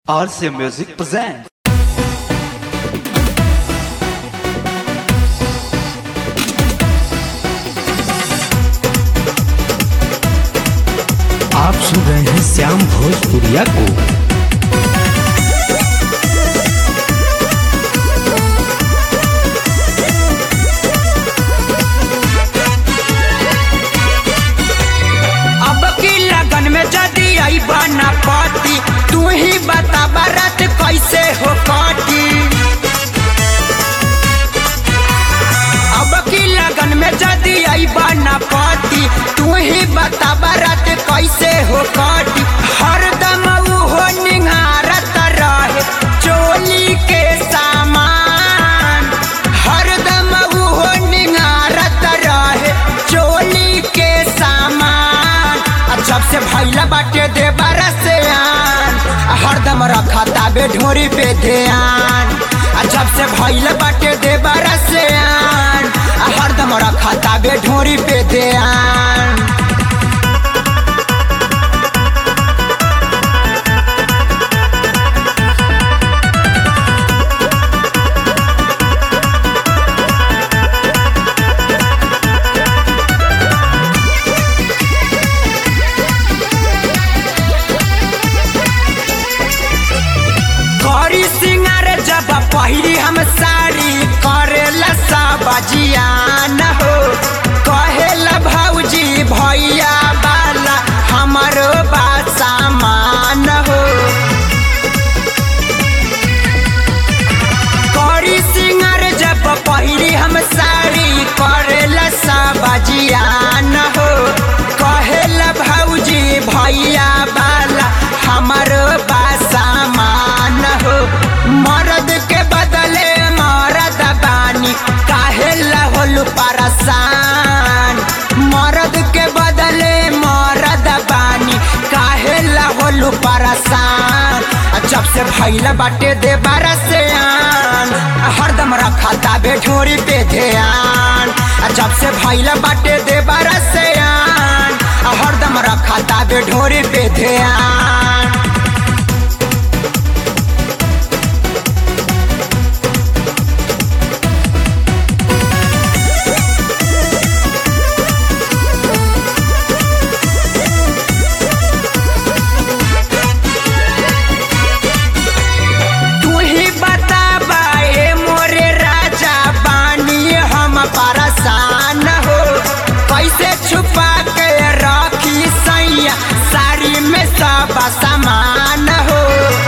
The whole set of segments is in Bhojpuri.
RC Music presents. आप सुन रहे हैं श्याम भोजपुरिया को। अब की लगन में जदी आई बना पाती, तू ही बता बारात कैसे हो काटी। अब की लगन में जदी आई बना पाती, तू ही बता बारात कैसे हो काटी। हरदम हो निहारत रहे चोली के सामान, हरदम हो निहारत रहे चोली के सामान। जब से भैला बाटे दे बरसियान, हरदम रखा ताबे ढोरी पे ध्यान। जब से भैला बाटे दे बरसियान, हरदम रखा ताबे ढोरी पे ध्यान। जब पहिरी हम साड़ी करेला सब जियान हो, कहेला भौजी भैया वाला हमारो बात सामान हो। करी सिंगार जब पहिरी हम साड़ी करेला सब जियान हो, कहेला भौजी भैया वाला हमारो बात सामान हो। मर्द के बदले मर्द बानी काहेला होलू परेशान, मर्द के बदले मर्द बानी काहेला होलू परेशान। जब से भैला बाटे दे बरसियान, हरदम रखा ताबे ढोरी पे ध्यान। जब से भैला बाटे दे बरसियान, हरदम रखा ताबे ढोरी पे ध्यान। परेशान हो कैसे छुपा के रखी सैया साड़ी में सब सामान हो।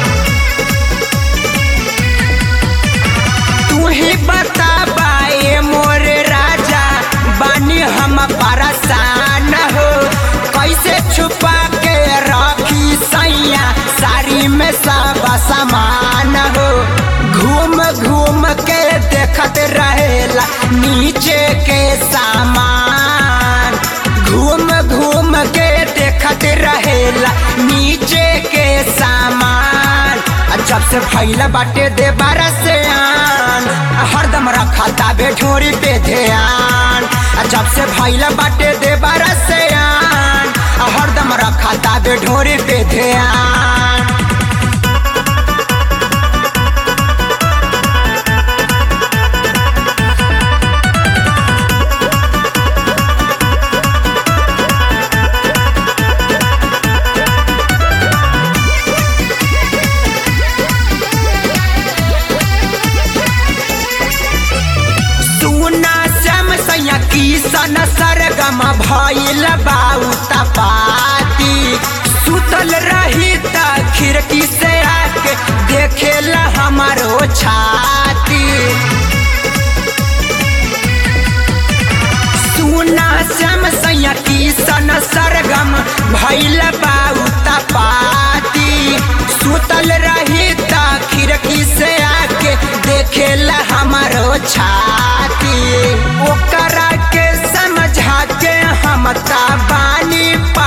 तू ही बता बाए मोरे राजा बानी हम परेशान हो, कैसे छुपा के रखी सैया साड़ी में सब सामान हो। घूम घूम के देखत रहेला नीचे के सामान, घूम घूम के देखत रहेला नीचे के सामान। जब से भैला बाटे दे बरसियान, हरदम रखा ताबे ढोरी पे ध्यान। जब से भैला बाटे दे बरसियान, हरदम रखा ताबे ढोरी पे ध्यान। किसन सरगम भइल बाउत पाती, सुतल रही त खिड़की से आके देखेला हमारो छाती। सुना श्याम सैया किसन सरगम भइल बाउत पाती, सुतल रही त खिड़की से आके देखेला हमारो छाती। ओकरा के समझा के हम बानी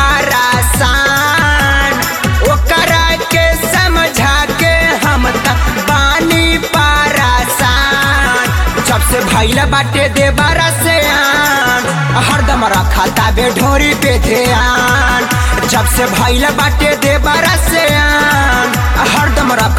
परेशान, ओकरा के समझा के हम बानी परेशान। जब से भैला बाटे दे बरसियान, हरदम रखा ताबे ढोरी पे ध्यान। जब से भइल बाटे दे बरसियान हरदम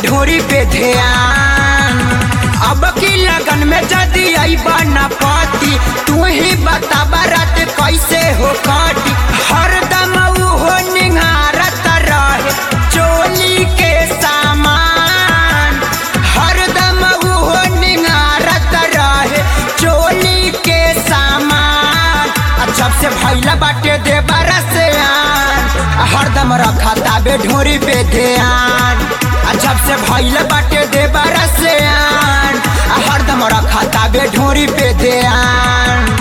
ढोरी पे ध्यान। अब की लगन में जदी अइबा ना पाती तू ही बताबा रात कैसे हो काटी। हरदम हो निहारत रहे चोली के सामान, हरदम हो निहारत रहे चोली के सामान। जब से भैला बाटे दे बरसियान हरदम रखा ताबे ढोरी पे ध्यान। जब से भैला बाटे दे बरसियान हरदम रखा ताबे ढोरी पे ध्यान।